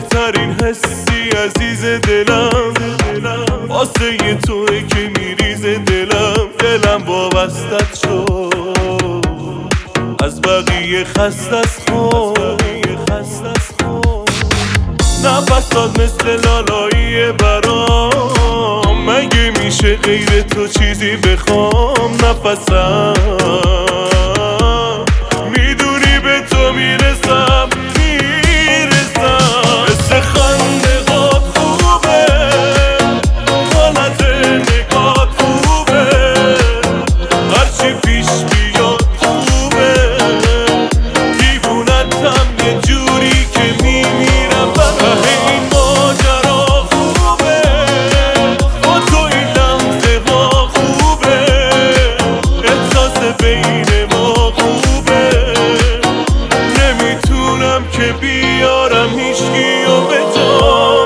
بهترین حسی عزیز دلم واسه توئه که میریزه دلم وابستت شد از بقیه خسته است خود نفسات مثل لالایی برام مگه میشه غیر تو چیزی بخوام نفسم میدونی به تو میرسم مثل خنده هات خوبه حالت نگات خوبه هرچی پیش بیاد خوبه دیوونتم یه جوری که میمیرم این ماجرا خوبه با تو این لحظه ها خوبه احساس بین ما خوبه نمیتونم که بیارم هیچکی و به جان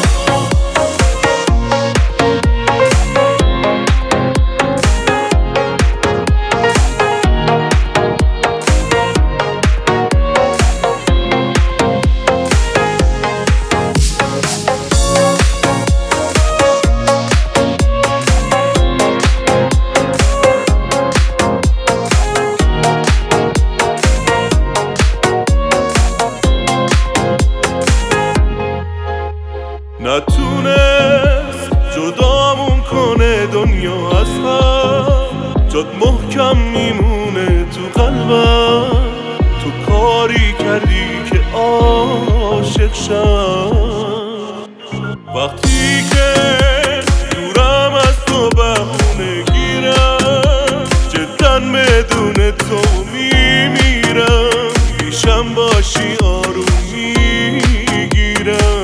نتونست جدامون کنه دنیا از هم جات محکم میمونه تو قلبم تو کاری کردی که عاشق شم وقتی که دورم از تو بهونه گیرم جدا بدون تو میمیرم پیشم باشی آروم میگیرم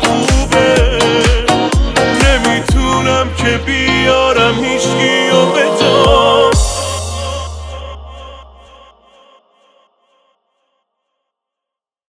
که بیارم هیچکی و